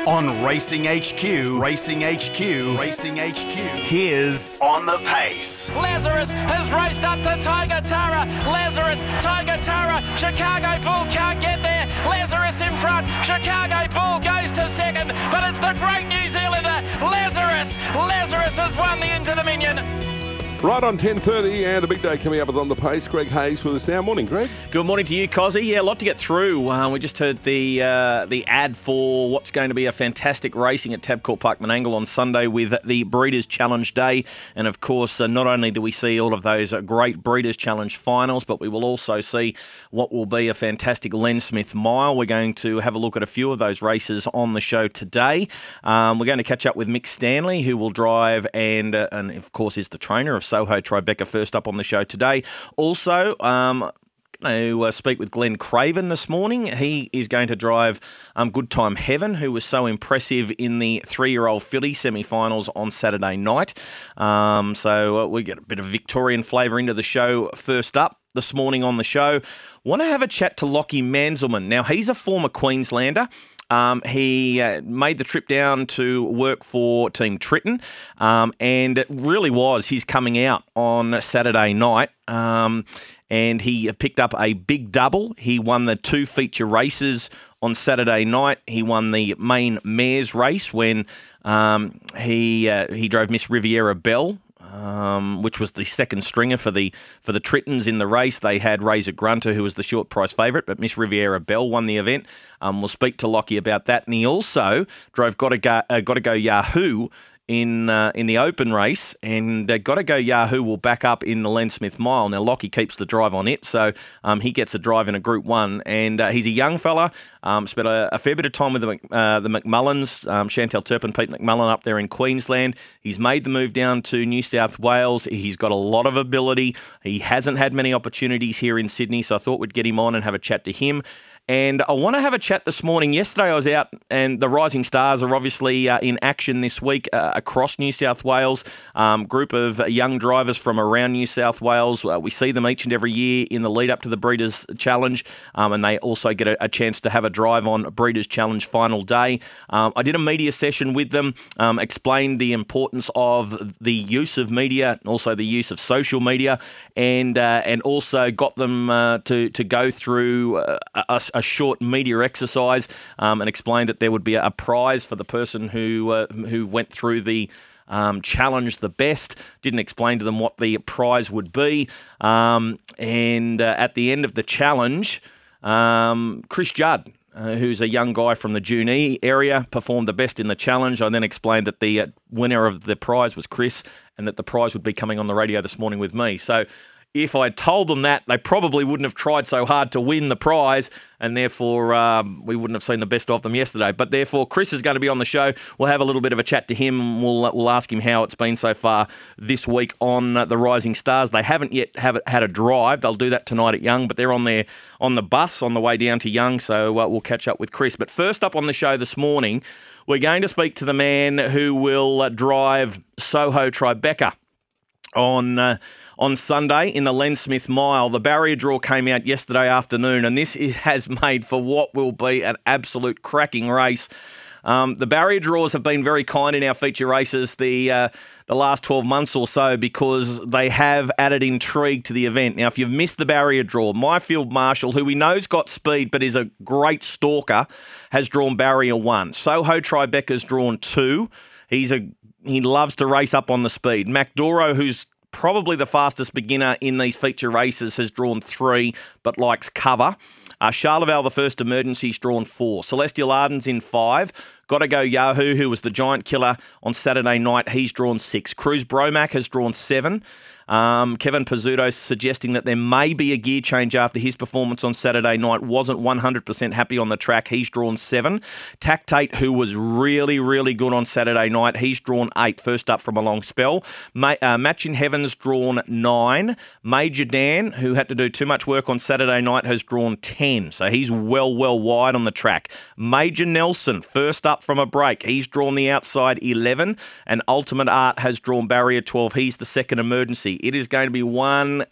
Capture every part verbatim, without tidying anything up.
On Racing H Q, Racing H Q, Racing H Q. Here's On the Pace. Lazarus has raced up to Tiger Tara. Lazarus, Tiger Tara, Chicago Bull can't get there. Lazarus in front, Chicago Bull goes to second, but it's the great New Zealander, Lazarus. Lazarus has won the Into Dominion. Right on ten thirty, and a big day coming up with On the Pace. Greg Hayes with us now. Morning, Greg. Good morning to you, Cozzy. Yeah, a lot to get through. Uh, we just heard the uh, the ad for what's going to be a fantastic racing at Tabcorp Park Menangle on Sunday with the Breeders' Challenge Day. And, of course, uh, not only do we see all of those uh, great Breeders' Challenge finals, but we will also see what will be a fantastic Len Smith Mile. We're going to have a look at a few of those races on the show today. Um, we're going to catch up with Mick Stanley, who will drive and, uh, and of course, is the trainer of Soho Tribeca, first up on the show today. Also, um, going to uh, speak with Glenn Craven this morning. He is going to drive um, Good Time Heaven, who was so impressive in the three-year-old filly semi-finals on Saturday night. Um, so uh, we get a bit of Victorian flavour into the show first up this morning on the show. Want to have a chat to Lockie Manzelman. Now, he's a former Queenslander. Um, he uh, made the trip down to work for Team Triton, um, and it really was his coming out on Saturday night. Um, and he picked up a big double. He won the two feature races on Saturday night. He won the main mares race when um, he uh, he drove Miss Riviera Belle. Um, which was the second stringer for the for the Tritons in the race. They had Razor Grunter, who was the short price favourite, but Miss Riviera Belle won the event. Um, we'll speak to Lockie about that. And he also drove Gotta Go, uh, Gotta Go Yahoo in uh, in the open race, and uh, Gotta Go Yahoo will back up in the Len Smith Mile. Now, Lockie keeps the drive on it, so um, he gets a drive in a Group one, and uh, he's a young fella, um, spent a, a fair bit of time with the, uh, the McMullins, um, Chantal Turpin, Pete McMullen up there in Queensland. He's made the move down to New South Wales. He's got a lot of ability. He hasn't had many opportunities here in Sydney, so I thought we'd get him on and have a chat to him. And I want to have a chat this morning. Yesterday I was out, and the Rising Stars are obviously uh, in action this week uh, across New South Wales. Um, group of young drivers from around New South Wales. Uh, we see them each and every year in the lead up to the Breeders' Challenge, um, and they also get a, a chance to have a drive on Breeders' Challenge final day. Um, I did a media session with them, um, explained the importance of the use of media, and also the use of social media, and uh, and also got them uh, to to go through uh, a, a short media exercise, um, and explained that there would be a, a prize for the person who uh, who went through the um, challenge the best. Didn't explain to them what the prize would be. Um, and uh, at the end of the challenge, um, Chris Judd, Uh, who's a young guy from the Junee area, performed the best in the challenge. I then explained that the uh, winner of the prize was Chris, and that the prize would be coming on the radio this morning with me. So if I told them that, they probably wouldn't have tried so hard to win the prize, and therefore um, we wouldn't have seen the best of them yesterday. But therefore, Chris is going to be on the show. We'll have a little bit of a chat to him, and we'll, we'll ask him how it's been so far this week on uh, the Rising Stars. They haven't yet have had a drive. They'll do that tonight at Young, but they're on their on the bus on the way down to Young, so uh, we'll catch up with Chris. But first up on the show this morning, we're going to speak to the man who will uh, drive Soho Tribeca on uh, on Sunday in the Len Smith Mile. The barrier draw came out yesterday afternoon, and this is, has made for what will be an absolute cracking race. Um, the barrier draws have been very kind in our feature races the uh, the last twelve months or so, because they have added intrigue to the event. Now, if you've missed the barrier draw, Myfield Marshall, who we know's got speed but is a great stalker, has drawn barrier one. Soho Tribeca's drawn two. He's a he loves to race up on the speed. MacDoro, who's probably the fastest beginner in these feature races, has drawn three, but likes cover. Uh, Charleval, the first emergency, has drawn four. Celestial Arden's in five. Gotta Go Yahoo, who was the giant killer on Saturday night, he's drawn six. Cruz Bromac has drawn seven. Um, Kevin Pizzuto suggesting that there may be a gear change after his performance on Saturday night. Wasn't one hundred percent happy on the track. He's drawn seven. Tactate, who was really, really good on Saturday night, he's drawn eight, first up from a long spell. Ma- uh, Match in Heaven's drawn nine. Major Dan, who had to do too much work on Saturday night, has drawn ten. So he's well, well wide on the track. Major Nelson, first up from a break. He's drawn the outside eleven. And Ultimate Art has drawn barrier twelve. He's the second emergency. It is going to be one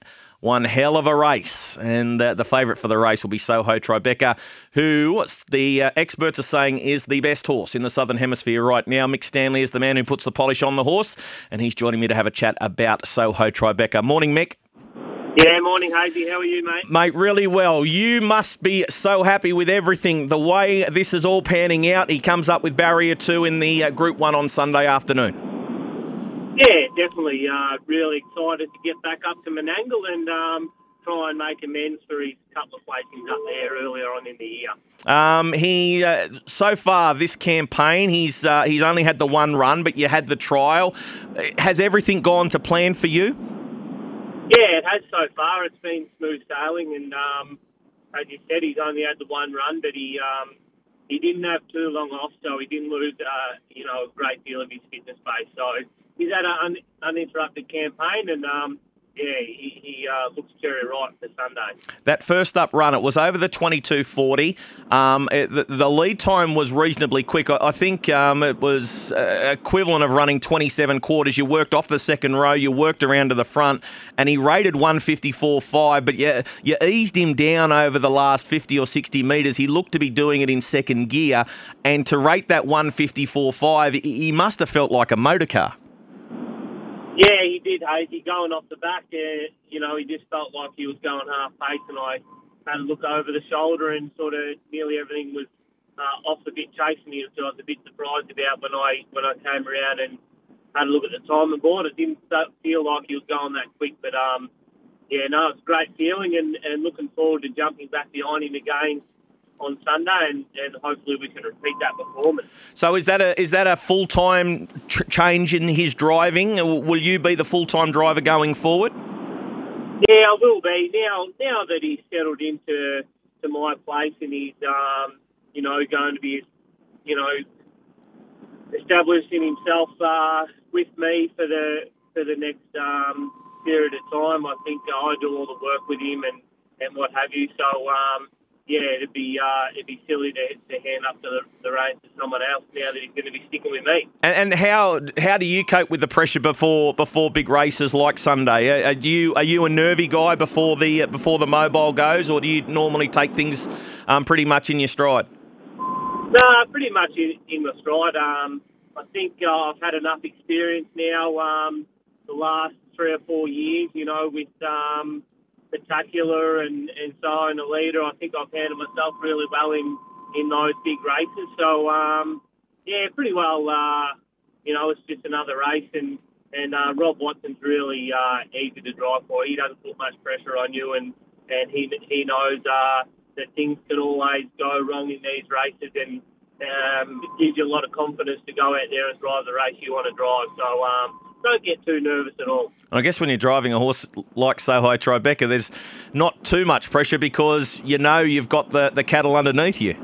one hell of a race. And uh, the favourite for the race will be Soho Tribeca, who the uh, experts are saying is the best horse in the Southern Hemisphere right now. Mick Stanley is the man who puts the polish on the horse, and he's joining me to have a chat about Soho Tribeca. Morning, Mick. Yeah, morning, Hazy. How are you, mate? Mate, really well. You must be so happy with everything, the way this is all panning out. He comes up with barrier two in the uh, Group one on Sunday afternoon. Yeah, definitely. Uh, really excited to get back up to Menangle and um, try and make amends for his couple of placings up there earlier on in the year. Um, he uh, so far this campaign, he's uh, he's only had the one run, but you had the trial. Has everything gone to plan for you? Yeah, it has so far. It's been smooth sailing, and um, as you said, he's only had the one run, but he um, he didn't have too long off, so he didn't lose uh, you know a great deal of his fitness base. So he's had an un- uninterrupted campaign, and um, yeah, he, he uh, looks cherry ripe for Sunday. That first up run, it was over the twenty-two forty. Um, it, the, the lead time was reasonably quick. I, I think um, it was uh, equivalent of running twenty-seven quarters. You worked off the second row, you worked around to the front, and he rated one fifty-four five, but you, you eased him down over the last fifty or sixty metres. He looked to be doing it in second gear, and to rate that one fifty-four five, he, he must have felt like a motor car. Yeah, he did, Hazy. Going off the back, uh, you know, he just felt like he was going half pace, and I had a look over the shoulder, and sort of nearly everything was uh, off the bit chasing him, so I was a bit surprised about when I when I came around and had a look at the time and board. It didn't feel like he was going that quick, but um, yeah, no, it's a great feeling, and, and looking forward to jumping back behind him again on Sunday, and, and hopefully we can repeat that performance. So is that a is that a full time tr- change in his driving? Will you be the full time driver going forward? Yeah, I will be now. Now that he's settled into to my place and he's um, you know going to be you know establishing himself uh, with me for the for the next um, period of time. I think I do all the work with him and, and what have you. So. Um, Yeah, it'd be uh, it'd be silly to, to hand up to the, the reins to someone else now that he's going to be sticking with me. And, and how how do you cope with the pressure before before big races like Sunday? Are, are you are you a nervy guy before the before the mobile goes, or do you normally take things um, pretty much in your stride? No, pretty much in, in my stride. Um, I think uh, I've had enough experience now. Um, the last three or four years, you know, with um, Spectacular and, and so and the leader, I think I've handled myself really well in, in those big races. So, um, yeah, pretty well, uh, you know, it's just another race. And, and uh, Rob Watson's really uh, easy to drive for. He doesn't put much pressure on you, and, and he he knows uh, that things can always go wrong in these races, and um, it gives you a lot of confidence to go out there and drive the race you want to drive. So, um, don't get too nervous at all. I guess when you're driving a horse like Soho Tribeca, there's not too much pressure because you know you've got the, the cattle underneath you.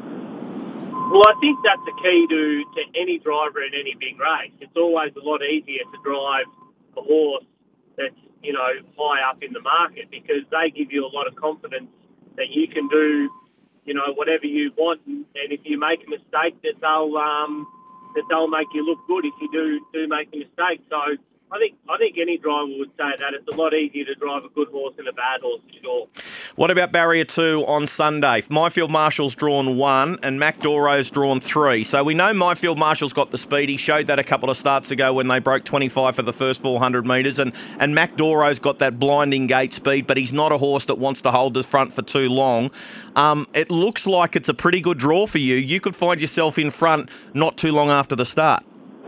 Well, I think that's the key to, to any driver in any big race. It's always a lot easier to drive a horse that's, you know, high up in the market, because they give you a lot of confidence that you can do, you know, whatever you want. And, and if you make a mistake, that they'll um, that they'll make you look good if you do do make a mistake. So I think I think any driver would say that it's a lot easier to drive a good horse than a bad horse, for sure. What about barrier two on Sunday? Myfield Marshall's drawn one and Mac Doro's drawn three. So we know Myfield Marshall's got the speed. He showed that a couple of starts ago when they broke twenty-five for the first four hundred metres. And, and Mac Doro's got that blinding gate speed, but he's not a horse that wants to hold the front for too long. Um, it looks like it's a pretty good draw for you. You could find yourself in front not too long after the start.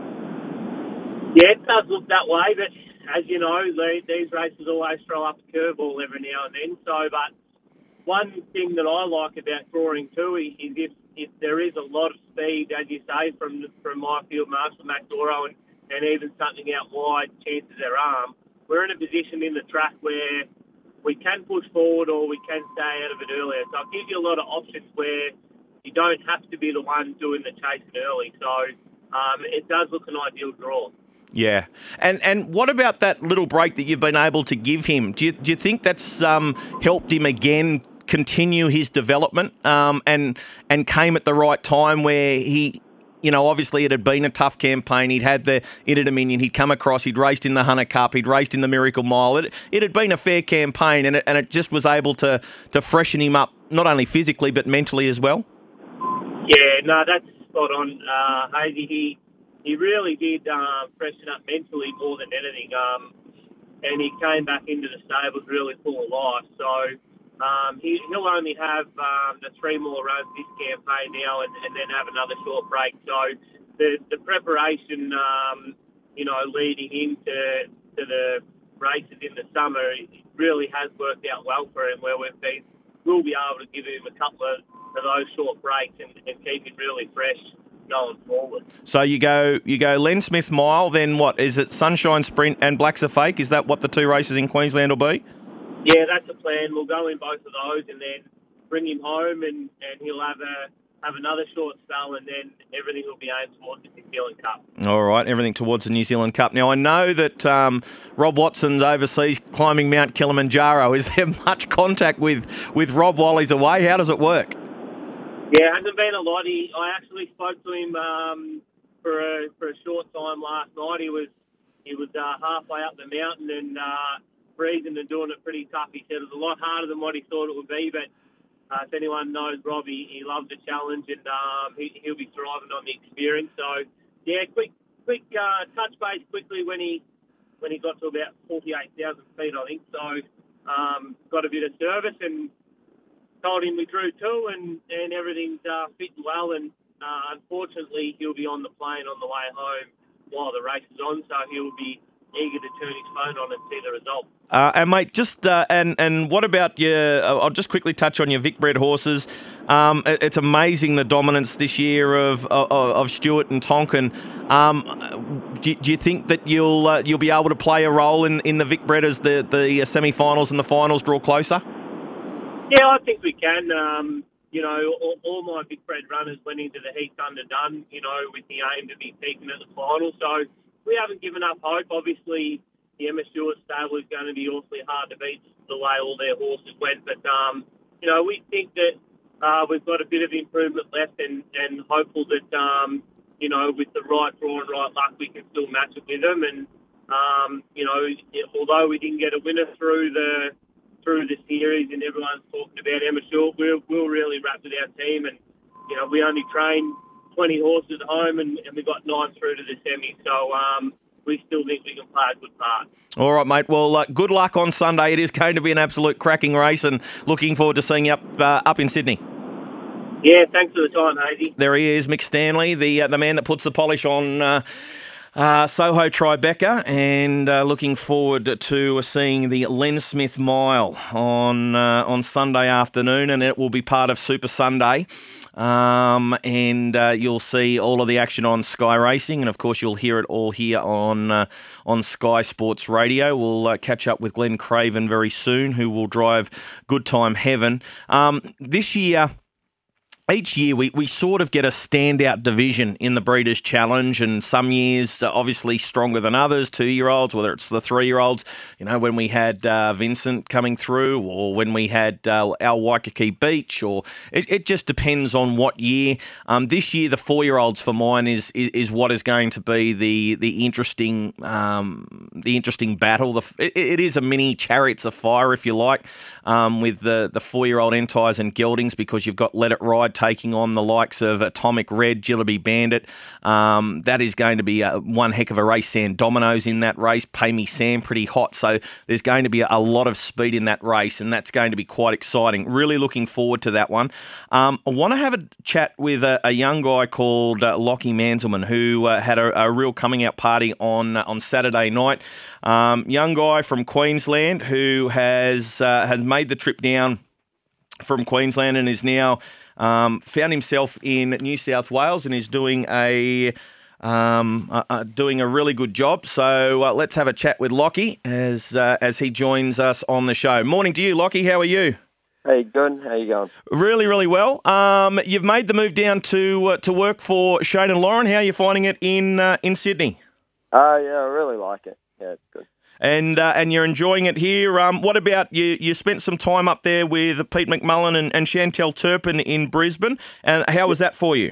Yeah, it does look that way, but as you know, the, these races always throw up a curveball every now and then. So, but one thing that I like about drawing two is if, if there is a lot of speed, as you say, from from Myfield Marshall, Mac Doro, and, and even something out wide, chances their arm, we're in a position in the track where we can push forward or we can stay out of it earlier. So it gives you a lot of options where you don't have to be the one doing the chasing early. So um, it does look an ideal draw. Yeah. And and what about that little break that you've been able to give him? Do you, do you think that's um, helped him again continue his development um, and and came at the right time where he you know, obviously it had been a tough campaign. He'd had the Inter Dominion. He'd come across. He'd raced in the Hunter Cup. He'd raced in the Miracle Mile. It, it had been a fair campaign, and it, and it just was able to to freshen him up, not only physically but mentally as well. Yeah, no, that's spot on, uh, Hazy. He he really did um, freshen up mentally more than anything, um, and he came back into the stables really full of life. So. Um, he, he'll only have um, the three more runs this campaign now and, and then have another short break. So the, the preparation, um, you know, leading into to the races in the summer really has worked out well for him, where we've been, we'll be able to give him a couple of, of those short breaks and, and keep him really fresh going forward. So you go you go Len Smith Mile, then what? Is it Sunshine Sprint and Blacks Are Fake? Is that what the two races in Queensland will be? Yeah, that's the plan. We'll go in both of those and then bring him home, and, and he'll have a have another short spell, and then everything will be aimed towards the New Zealand Cup. All right, everything towards the New Zealand Cup. Now, I know that um, Rob Watson's overseas climbing Mount Kilimanjaro. Is there much contact with, with Rob while he's away? How does it work? Yeah, it hasn't been a lot. He, I actually spoke to him um, for a for a short time last night. He was he was uh, halfway up the mountain and uh, freezing and doing it pretty tough. He said it was a lot harder than what he thought it would be, but uh, if anyone knows Rob, he, he loves the challenge, and um, he, he'll be thriving on the experience. So, yeah, quick quick uh, touch base quickly when he when he got to about forty-eight thousand feet, I think. So, um, got a bit of service and told him we drew two, and, and everything's uh, fitting well. And uh, unfortunately, he'll be on the plane on the way home while the race is on, so he'll be eager to turn his phone on and see the result. Uh, and mate, just uh, and and what about your? I'll just quickly touch on your Vic bred horses. Um, it, it's amazing the dominance this year of of, of Stewart and Tonkin. Um, do, do you think that you'll uh, you'll be able to play a role in, in the Vic bred as the the semi-finals and the finals draw closer? Yeah, I think we can. Um, you know, all, all my Vic bred runners went into the heats underdone. You know, with the aim to be peaking at the final. So we haven't given up hope. Obviously, the Emma Stewart stable is going to be awfully hard to beat the way all their horses went. But, um, you know, we think that uh, we've got a bit of improvement left, and, and hopeful that, um, you know, with the right draw and right luck, we can still match it with them. And, um, you know, although we didn't get a winner through the through the series and everyone's talking about Emma Stewart, we're, we're really wrapped with our team. And, you know, we only train twenty horses at home, and, and we got nine through to the semi. So um, we still think we can play a good part. All right, mate. Well, uh, good luck on Sunday. It is going to be an absolute cracking race, and looking forward to seeing you up uh, up in Sydney. Yeah, thanks for the time, Hazy. There he is, Mick Stanley, the uh, the man that puts the polish on uh, uh, Soho Tribeca, and uh, looking forward to seeing the Len Smith Mile on uh, on Sunday afternoon, and it will be part of Super Sunday. Um, and uh, you'll see all of the action on Sky Racing, and of course you'll hear it all here on uh, on Sky Sports Radio. We'll uh, catch up with Glenn Craven very soon, who will drive Good Time Heaven. Um, this year, each year we, we sort of get a standout division in the Breeders' Challenge, and some years uh, obviously stronger than others, two-year-olds, whether it's the three-year-olds, you know, when we had uh, Vincent coming through, or when we had uh, our Waikiki Beach, or it, it just depends on what year. Um, this year, the four-year-olds for mine is, is is what is going to be the the interesting um, the interesting battle. The, it, it is a mini Chariots of Fire, if you like, um, with the, the four-year-old Entires and Geldings, because you've got Let It Ride taking on the likes of Atomic Red, Jillaby Bandit. Um, that is going to be a, one heck of a race. San Domino's in that race. Pay Me Sam pretty hot. So there's going to be a lot of speed in that race, and that's going to be quite exciting. Really looking forward to that one. Um, I want to have a chat with a, a young guy called uh, Lockie Manzelman, who uh, had a, a real coming out party on uh, on Saturday night. Um, young guy from Queensland who has uh, has made the trip down from Queensland and is now Um, found himself in New South Wales and is doing a um, uh, uh, doing a really good job. So uh, let's have a chat with Lockie as uh, as he joins us on the show. Morning to you, Lockie. How are you? Hey, good. How you going? Really, really well. Um, you've made the move down to uh, to work for Shane and Lauren. How are you finding it in uh, in Sydney? Uh, yeah, I really like it. Yeah, it's good. And uh, and you're enjoying it here. Um, what about you? You spent some time up there with Pete McMullen and, and Chantel Turpin in Brisbane. And how was that for you?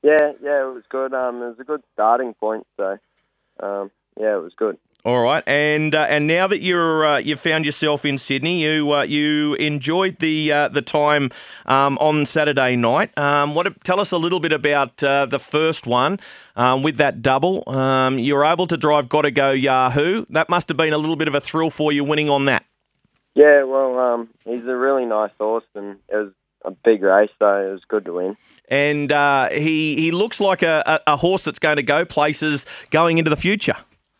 Yeah, yeah, it was good. Um, it was a good starting point, so um, yeah, it was good. All right, and uh, and now that you're uh, you've found yourself in Sydney, you uh, you enjoyed the uh, the time um, on Saturday night. Um, what tell us a little bit about uh, the first one um, with that double. Um, you were able to drive Gotta Go Yahoo. That must have been a little bit of a thrill for you winning on that. Yeah, well, um, he's a really nice horse, and it was a big race, so it was good to win. And uh, he he looks like a, a, a horse that's going to go places going into the future.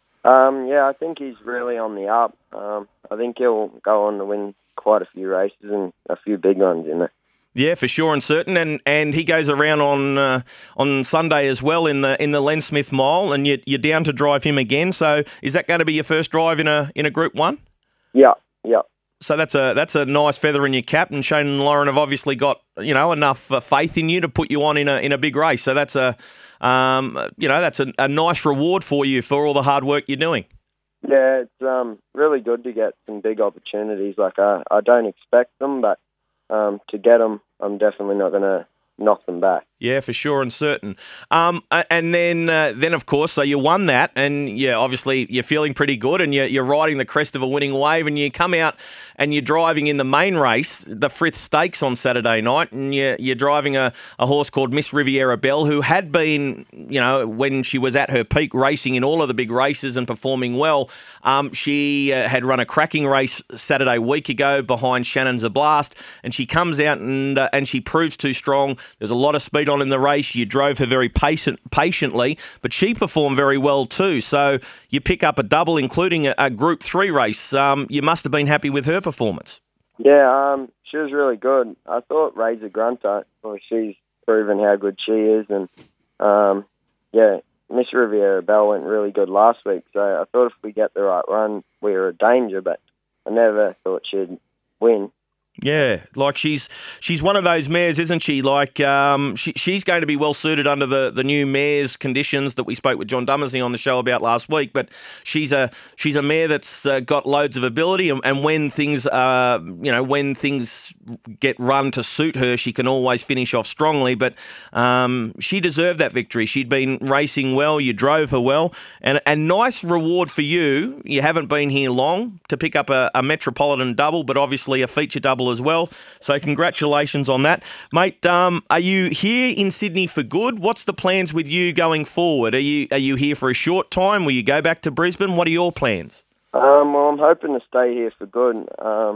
Um, yeah, I think he's really on the up. Um, I think he'll go on to win quite a few races and a few big ones in there. Yeah, for sure and certain, and and he goes around on uh, on Sunday as well in the in the Len Smith Mile, and you, you're down to drive him again. So is that going to be your first drive in a in a Group One? Yeah, yeah. So that's a that's a nice feather in your cap, and Shane and Lauren have obviously got you know enough uh, faith in you to put you on in a in a big race. So that's a um, you know that's a, a nice reward for you for all the hard work you're doing. Yeah, it's um, really good to get some big opportunities. Like I, I don't expect them, but um, to get them, I'm definitely not going to knock them back. Yeah, for sure and certain. Um, and then, uh, then of course, so you won that, and yeah, obviously you're feeling pretty good, and you're, you're riding the crest of a winning wave, and you come out and you're driving in the main race, the Frith Stakes on Saturday night, and you're, you're driving a, a horse called Miss Riviera Belle, who had been, you know, when she was at her peak, racing in all of the big races and performing well. Um, she uh, had run a cracking race Saturday week ago behind Shannon Zablast, and she comes out and uh, and she proves too strong. There's a lot of speed on in the race. You drove her very patient, patiently, but she performed very well too. So you pick up a double, including a, a Group Three race. Um, you must have been happy with her performance. Yeah, um, she was really good. I thought Razor Grunter, well, she's proven how good she is, and um, yeah, Miss Riviera Belle went really good last week. So I thought if we get the right run, we were a danger, but I never thought she'd win. Yeah, like she's she's one of those mares, isn't she? Like um, she, she's going to be well suited under the, the new mares conditions that we spoke with John Dummersney on the show about last week. But she's a she's a mare that's uh, got loads of ability, and, and when things uh, you know when things get run to suit her, she can always finish off strongly. But um, she deserved that victory. She'd been racing well. You drove her well, and a nice reward for you. You haven't been here long to pick up a, a Metropolitan double, but obviously a feature double as well. So congratulations on that. Mate, um, are you here in Sydney for good? What's the plans with you going forward? Are you are you here for a short time? Will you go back to Brisbane? What are your plans? Um, well, I'm hoping to stay here for good. Um,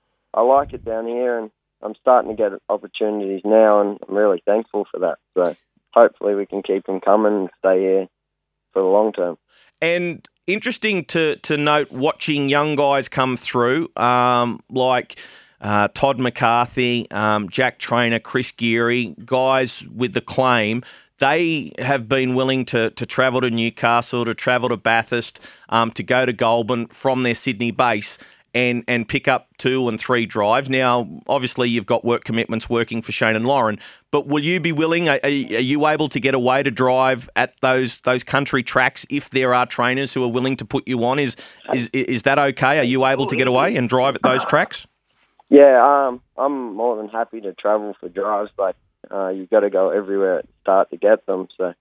I like it down here, and I'm starting to get opportunities now, and I'm really thankful for that. So hopefully we can keep them coming and stay here for the long term. And interesting to, to note watching young guys come through, um, like... Uh, Todd McCarthy, um, Jack Trainer, Chris Geary, guys with the claim, they have been willing to to travel to Newcastle, to travel to Bathurst, um, to go to Goulburn from their Sydney base and and pick up two and three drives. Now, obviously, you've got work commitments working for Shane and Lauren, but will you be willing, are, are you able to get away to drive at those those country tracks if there are trainers who are willing to put you on? Is is is that okay? Are you able to get away and drive at those tracks? Yeah, um, I'm more than happy to travel for drives, but uh, you've got to go everywhere at the start to get them. So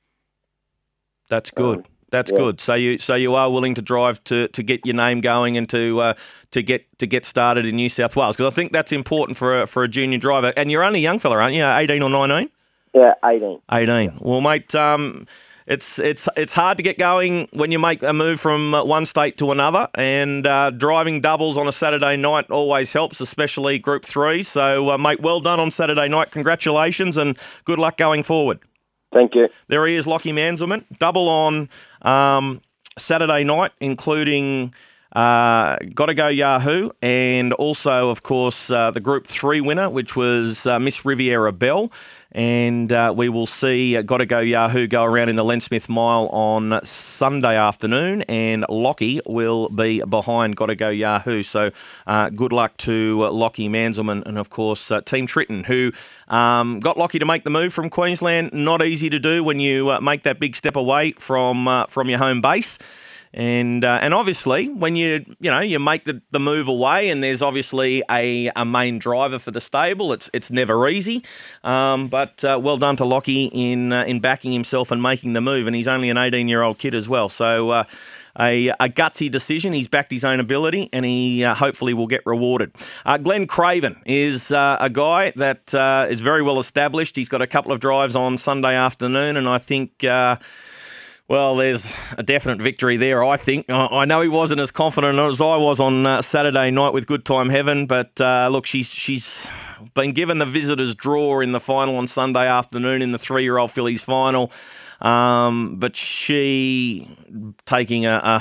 that's good. Um, that's yeah. good. So you so you are willing to drive to, to get your name going and to uh, to get to get started in New South Wales, because I think that's important for a, for a junior driver. And you're only a young fella, aren't you? eighteen or nineteen? Yeah, eighteen. eighteen. Well, mate. Um, It's it's it's hard to get going when you make a move from one state to another, and uh, driving doubles on a Saturday night always helps, especially Group Three. So, uh, mate, well done on Saturday night. Congratulations and good luck going forward. Thank you. There he is, Lockie Manzelman, double on um, Saturday night, including uh, Gotta Go Yahoo, and also, of course, uh, the Group Three winner, which was uh, Miss Riviera Belle. And uh, we will see uh, Gotta Go Yahoo go around in the Len Smith Mile on Sunday afternoon, and Lockie will be behind Gotta Go Yahoo. So uh, good luck to uh, Lockie Manzelman and, of course, uh, Team Tritton, who um, got Lockie to make the move from Queensland. Not easy to do when you uh, make that big step away from uh, from your home base. And uh, and obviously, when you you know you make the, the move away, and there's obviously a, a main driver for the stable, it's it's never easy. Um, but uh, well done to Lockie in uh, in backing himself and making the move. And he's only an eighteen-year-old kid as well, so uh, a a gutsy decision. He's backed his own ability, and he uh, hopefully will get rewarded. Uh, Glenn Craven is uh, a guy that uh, is very well established. He's got a couple of drives on Sunday afternoon, and I think. Uh, Well, there's a definite victory there, I think. I know he wasn't as confident as I was on uh, Saturday night with Good Time Heaven, but uh, look, she's she's been given the visitors' draw in the final on Sunday afternoon in the three-year-old fillies final, um, but she, taking a... a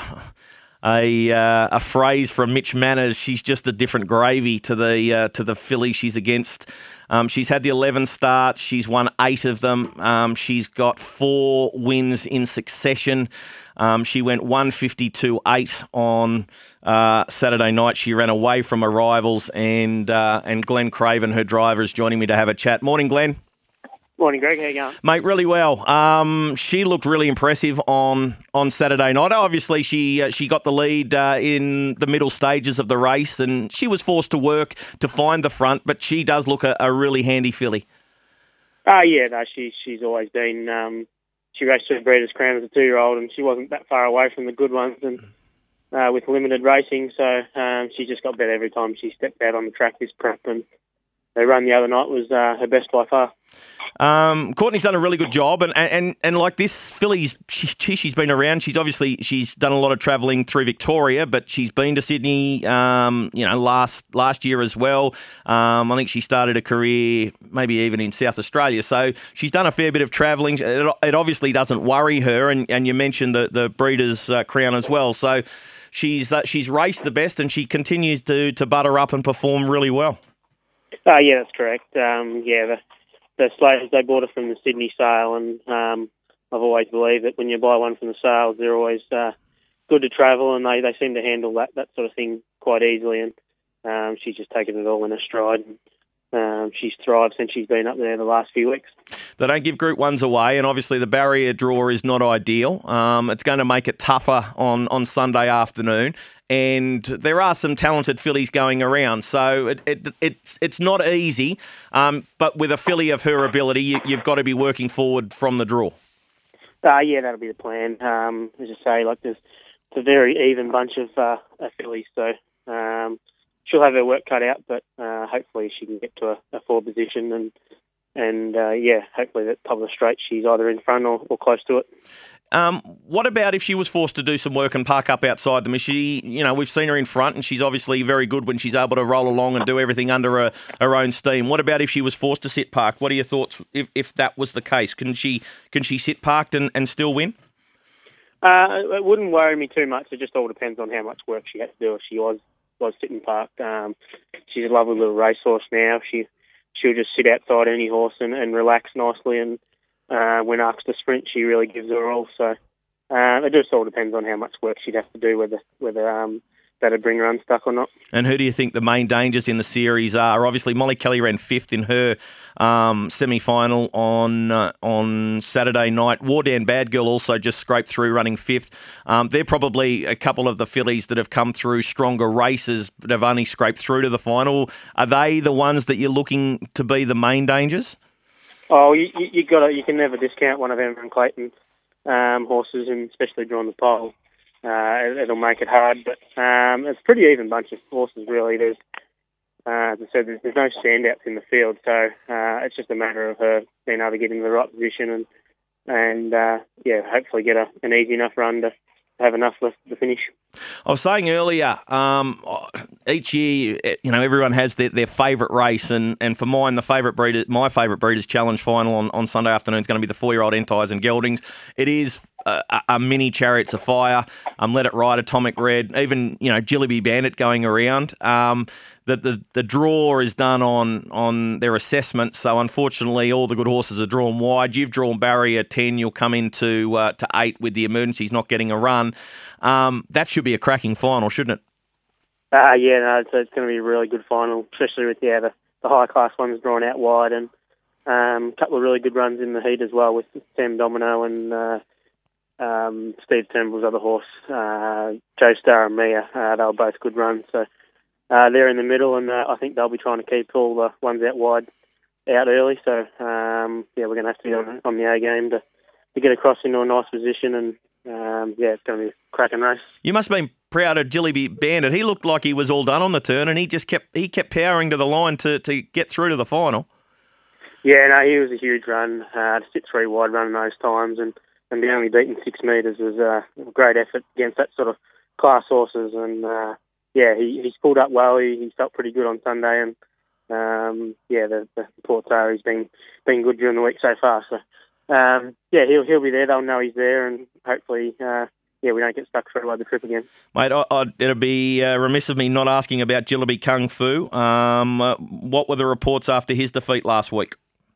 A uh, a phrase from Mitch Manners, she's just a different gravy to the uh, to the filly she's against. Um, she's had the eleven starts. She's won eight of them. Um, she's got four wins in succession. Um, she went one fifty-two eight on uh, Saturday night. She ran away from her rivals, and uh, and Glenn Craven, her driver, is joining me to have a chat. Morning, Glenn. Morning, Greg. How you going? Mate, really well. Um, she looked really impressive on, on Saturday night. Obviously, she uh, she got the lead uh, in the middle stages of the race, and she was forced to work to find the front, but she does look a, a really handy filly. Uh, yeah, no, she, she's always been... Um, she raced through Breeders' Crown as a two-year-old, and she wasn't that far away from the good ones and uh, with limited racing, so um, she just got better every time she stepped out on the track this prep, and the run the other night was uh, her best by far. Um, Courtney's done a really good job, and and, and like this filly's, she, she's been around. She's obviously she's done a lot of travelling through Victoria, but she's been to Sydney, um, you know, last last year as well. Um, I think she started a career maybe even in South Australia, so she's done a fair bit of travelling. It, it obviously doesn't worry her, and, and you mentioned the the Breeders' uh, Crown as well, so she's uh, she's raced the best, and she continues to to butter up and perform really well. Uh, yeah, that's correct. Um, yeah, the, the slaters, they bought it from the Sydney sale, and um, I've always believed that when you buy one from the sales, they're always uh, good to travel, and they, they seem to handle that, that sort of thing quite easily, and um, she's just taken it all in her stride. And, um, she's thrived since she's been up there the last few weeks. They don't give Group Ones away, and obviously the barrier draw is not ideal. Um, it's going to make it tougher on, on Sunday afternoon, and there are some talented fillies going around, so it, it, it's it's not easy. Um, but with a filly of her ability, you, you've got to be working forward from the draw. Uh, yeah, that'll be the plan. Um, as I say, like there's it's a very even bunch of uh, fillies, so. Um, She'll have her work cut out, but uh, hopefully she can get to a, a four position, and and uh, yeah, hopefully at the top of the straight she's either in front or, or close to it. Um, what about if she was forced to do some work and park up outside them? Is she, you know, we've seen her in front, and she's obviously very good when she's able to roll along and do everything under her, her own steam. What about if she was forced to sit parked? What are your thoughts if, if that was the case? Can she can she sit parked and, and still win? Uh, it wouldn't worry me too much. It just all depends on how much work she had to do if she was. was sitting parked. Um, she's a lovely little racehorse now. She, she'll just sit outside any horse and, and relax nicely, and uh, when asked to sprint, she really gives her all. So uh, it just all depends on how much work she'd have to do, whether whether um, that'd bring her unstuck or not. And who do you think the main dangers in the series are? Obviously, Molly Kelly ran fifth in her um, semi-final on uh, on Saturday night. Wardan Bad Girl also just scraped through running fifth. Um, they're probably a couple of the fillies that have come through stronger races but have only scraped through to the final. Are they the ones that you're looking to be the main dangers? Oh, you you, you got you can never discount one of Emma Clayton's um, horses, and especially drawn the pole. Uh, it'll make it hard, but um, it's a pretty even bunch of horses, really. There's, uh, as I said, there's, there's no standouts in the field, so uh, it's just a matter of her being able to get in the right position and, and uh, yeah, hopefully get a, an easy enough run to have enough left to finish. I was saying earlier, um, each year, you know, everyone has their, their favourite race, and, and for mine, the favourite breeder, my favourite Breeders' Challenge final on, on Sunday afternoon is going to be the four-year-old Entires and Geldings. It is a, a mini Chariots of Fire, um, Let It Ride, Atomic Red, even, you know, Jillaby Bandit going around. Um, the, the the draw is done on on their assessment, so unfortunately all the good horses are drawn wide. You've drawn barrier ten, you'll come into uh, to eight with the emergencies not getting a run. Um, that should be a cracking final, shouldn't it? Uh, yeah, no, it's, it's going to be a really good final, especially with yeah, the, the high-class ones drawn out wide, and um, a couple of really good runs in the heat as well with Sam Domino and uh, um, Steve Turnbull's other horse, uh, Joe Star and Mia, uh, they were both good runs. So uh, they're in the middle, and uh, I think they'll be trying to keep all the ones out wide out early. So um, yeah, we're going to have to be on, on the A game to, to get across into a nice position, and um, yeah, it's going to be a cracking race. You must have been proud of Jilliby Bandit. He looked like he was all done on the turn, and he just kept he kept powering to the line to, to get through to the final. Yeah, no, he was a huge run. Uh, to sit three wide run in those times, and, and be only beaten six metres was uh, a great effort against that sort of class horses. And uh, yeah, he, he's pulled up well. He, he felt pretty good on Sunday, and um, yeah, the, the Portari's been been good during the week so far. So um, yeah, he'll he'll be there. They'll know he's there, and hopefully. Uh, Yeah, we don't get stuck through the trip again. Mate, I, I, it'd be uh, remiss of me not asking about Jillaby Kung Fu. Um, uh, what were the reports after his defeat last week?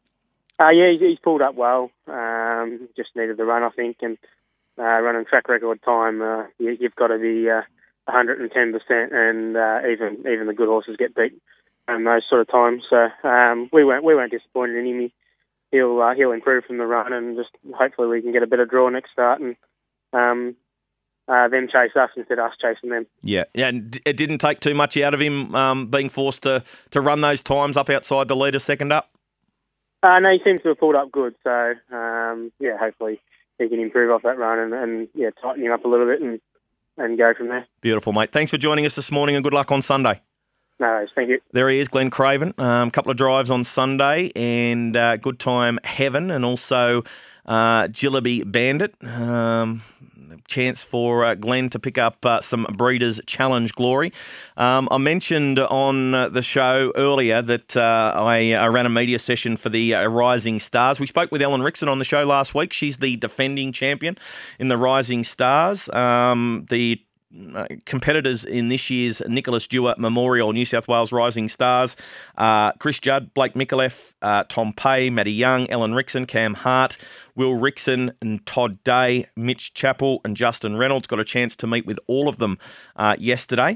Uh, yeah, he's, he's pulled up well. Um, just needed the run, I think, and uh, running track record time, uh, you, you've got to be uh, one hundred ten percent, and uh, even even the good horses get beat in those sort of times. So um, we weren't we weren't disappointed in him. He'll uh, he'll improve from the run, and just hopefully we can get a better draw next start, and um, Uh, them chase us instead of us chasing them. Yeah, yeah, and it didn't take too much out of him um, being forced to, to run those times up outside the leader second up? Uh, no, he seems to have pulled up good. So, um, yeah, hopefully he can improve off that run and, and yeah, tighten him up a little bit and, and go from there. Beautiful, mate. Thanks for joining us this morning, and good luck on Sunday. No worries, thank you. There he is, Glenn Craven. A um, couple of drives on Sunday, and uh, Good Time Heaven, and also uh, Jillaby Bandit. Um, chance for uh, Glenn to pick up uh, some Breeders' Challenge glory. Um, I mentioned on uh, the show earlier that uh, I, I ran a media session for the uh, Rising Stars. We spoke with Ellen Rickson on the show last week. She's the defending champion in the Rising Stars. Um, the Uh, competitors in this year's Nicholas Dewar Memorial New South Wales Rising Stars, uh, Chris Judd, Blake Micallef, uh, Tom Pay, Matty Young, Ellen Rickson, Cam Hart, Will Rickson and Todd Day, Mitch Chappell and Justin Reynolds. Got a chance to meet with all of them uh, yesterday.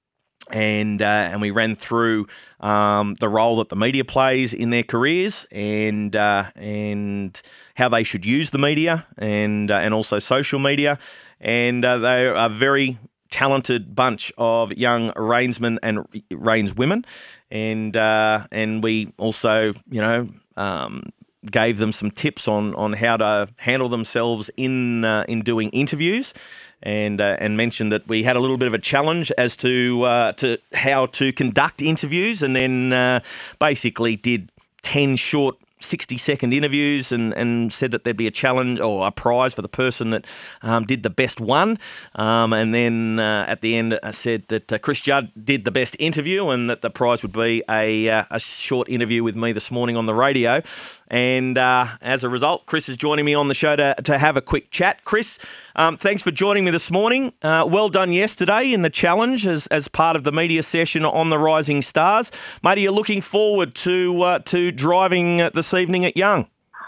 And uh, and we ran through um, the role that the media plays in their careers, and uh, and how they should use the media, and uh, and also social media. And uh, they're a very talented bunch of young reinsmen and reinswomen, and uh, and we also, you know, um, gave them some tips on on how to handle themselves in uh, in doing interviews. And uh, and mentioned that we had a little bit of a challenge as to uh, to how to conduct interviews, and then uh, basically did ten short sixty-second interviews, and, and said that there'd be a challenge or a prize for the person that um, did the best one. Um, and then uh, at the end I said that uh, Chris Judd did the best interview, and that the prize would be a, uh, a short interview with me this morning on the radio. And uh, as a result, Chris is joining me on the show to, to have a quick chat. Chris, um, thanks for joining me this morning. Uh, well done yesterday in the challenge as, as part of the media session on the Rising Stars. Mate, are you looking forward to uh, to driving this evening at Young?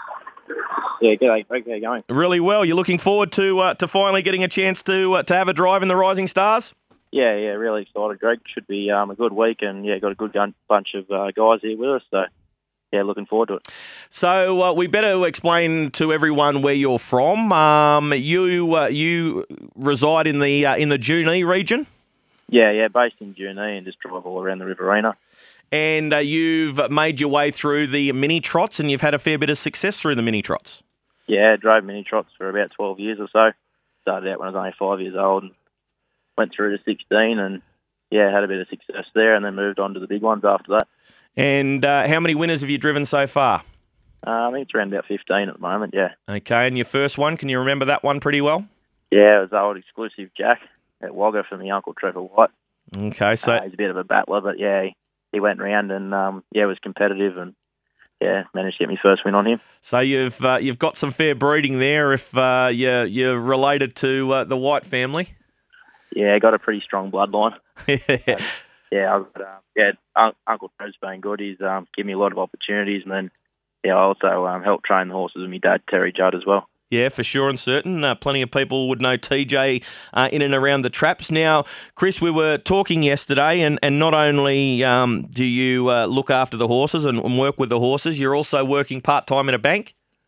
Yeah, g'day, Greg. How you going? Really well. You're looking forward to uh, to finally getting a chance to uh, to have a drive in the Rising Stars? Yeah, yeah, really excited, Greg. Should be um, a good week, and yeah, got a good gun- bunch of uh, guys here with us, so yeah, looking forward to it. So uh, we better explain to everyone where you're from. Um, you uh, you reside in the uh, in the Junee region? Yeah, yeah, based in Junee, and just drive all around the Riverina. And uh, you've made your way through the mini trots, and you've had a fair bit of success through the mini trots. Yeah, drove mini trots for about twelve years or so. Started out when I was only five years old, and went through to sixteen, and yeah, had a bit of success there, and then moved on to the big ones after that. And uh, how many winners have you driven so far? Uh, I think it's around about fifteen at the moment, yeah. Okay, and your first one, can you remember that one pretty well? Yeah, it was the old exclusive Jack at Wagga from the Uncle Trevor White. Okay, so... Uh, he's a bit of a battler, but yeah, he, he went round and um, yeah, was competitive, and yeah, managed to get my first win on him. So you've uh, you've got some fair breeding there if uh, you're, you're related to uh, the White family. Yeah, got a pretty strong bloodline. yeah. Yeah, I've got, uh, yeah, un- Uncle Trev's been good. He's um, given me a lot of opportunities, and then yeah, I also um, helped train the horses with my dad, Terry Judd, as well. Yeah, for sure and certain. Uh, plenty of people would know T J uh, in and around the traps. Now, Chris, we were talking yesterday, and, and not only um, do you uh, look after the horses and, and work with the horses, you're also working part-time in a bank?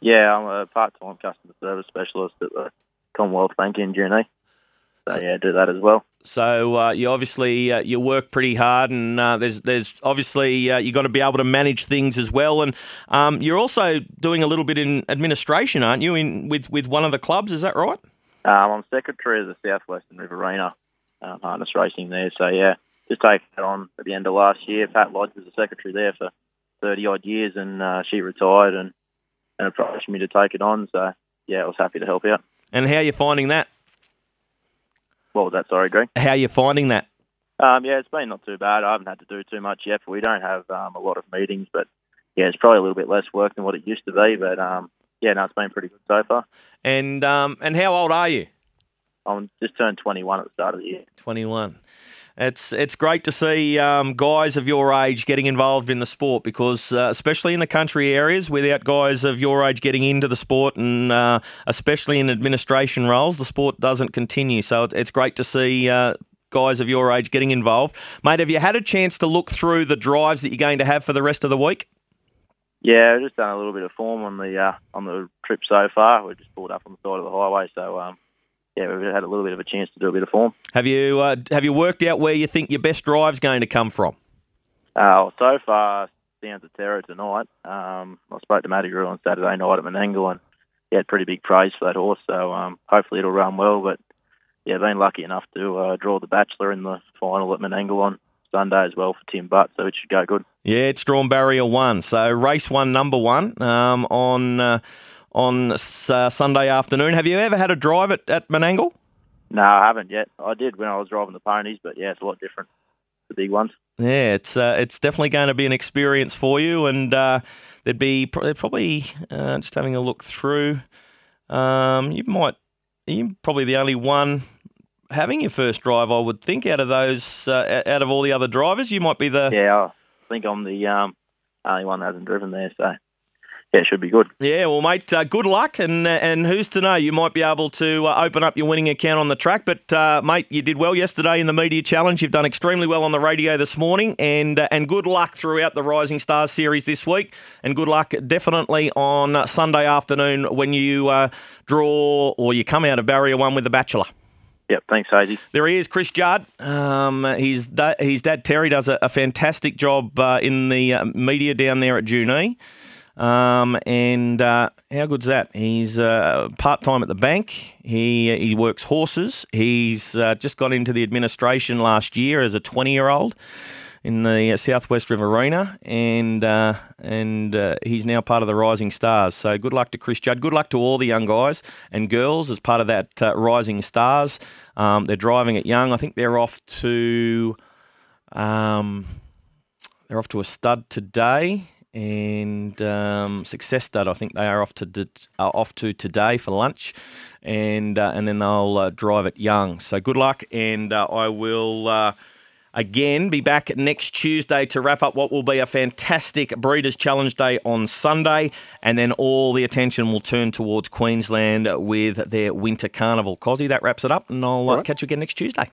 Yeah, I'm a part-time customer service specialist at the Commonwealth Bank in Junee. So, yeah, do that as well. So uh, you obviously uh, you work pretty hard, and uh, there's there's obviously uh, you've got to be able to manage things as well. And um, you're also doing a little bit in administration, aren't you? In with, with one of the clubs, is that right? Um, I'm secretary of the Southwestern Riverina um, harness racing there. So yeah, just taken it on at the end of last year. Pat Lodge was the secretary there for thirty odd years, and uh, she retired and, and approached me to take it on. So yeah, I was happy to help out. And how are you finding that? What was that? Sorry, Greg. How are you finding that? Um, yeah, it's been not too bad. I haven't had to do too much yet. We don't have um, a lot of meetings, but yeah, it's probably a little bit less work than what it used to be. But um, yeah, no, it's been pretty good so far. And um, and how old are you? I'm just turned twenty-one at the start of the year. twenty-one. It's it's great to see um, guys of your age getting involved in the sport, because uh, especially in the country areas, without guys of your age getting into the sport, and uh, especially in administration roles, the sport doesn't continue. So it's great to see uh, guys of your age getting involved. Mate, have you had a chance to look through the drives that you're going to have for the rest of the week? Yeah, I've just done a little bit of form on the uh, on the trip so far. We've just pulled up on the side of the highway, so um, yeah, we've had a little bit of a chance to do a bit of form. Have you uh, have you worked out where you think your best drive's going to come from? Uh, so far, Sounds of Terror tonight. Um, I spoke to Matty Grew on Saturday night at Menangle, and he had pretty big praise for that horse, so um, hopefully it'll run well. But yeah, been lucky enough to uh, draw the Bachelor in the final at Menangle on Sunday as well for Tim Butt, so it should go good. Yeah, it's drawn barrier one. So race one, number one, um, on uh, on uh, Sunday afternoon. Have you ever had a drive at, at Menangle? No, I haven't yet. I did when I was driving the ponies, but yeah, it's a lot different, the big ones. Yeah, it's uh, it's definitely going to be an experience for you, and uh, there'd be probably, uh, just having a look through, um, you might, you're probably the only one having your first drive, I would think, out of those, uh, out of all the other drivers. You might be the... Yeah, I think I'm the um, only one that hasn't driven there, so yeah, it should be good. Yeah, well, mate, uh, good luck, and and who's to know, you might be able to uh, open up your winning account on the track. But, uh, mate, you did well yesterday in the Media Challenge. You've done extremely well on the radio this morning, and uh, and good luck throughout the Rising Stars series this week, and good luck definitely on uh, Sunday afternoon when you uh, draw, or you come out of Barrier one with the Bachelor. Yep, thanks, Hazy. There he is, Chris Judd. Um, his, da- his dad, Terry, does a, a fantastic job uh, in the uh, media down there at Junee. Um, and uh, how good's that? He's uh, part-time at the bank. He he works horses. He's uh, just got into the administration last year as a twenty-year-old in the Southwest Riverina, and uh, and uh, he's now part of the Rising Stars. So good luck to Chris Judd. Good luck to all the young guys and girls as part of that uh, Rising Stars. Um, they're driving at Young. I think they're off to um, they're off to a stud today. And um, Success Stud, I think they are off to di- are off to today for lunch, and uh, and then they'll uh, drive at Young. So good luck, and uh, I will uh, again be back next Tuesday to wrap up what will be a fantastic Breeders' Challenge Day on Sunday, and then all the attention will turn towards Queensland with their Winter Carnival. Cozzy, that wraps it up, and I'll uh, right. catch you again next Tuesday.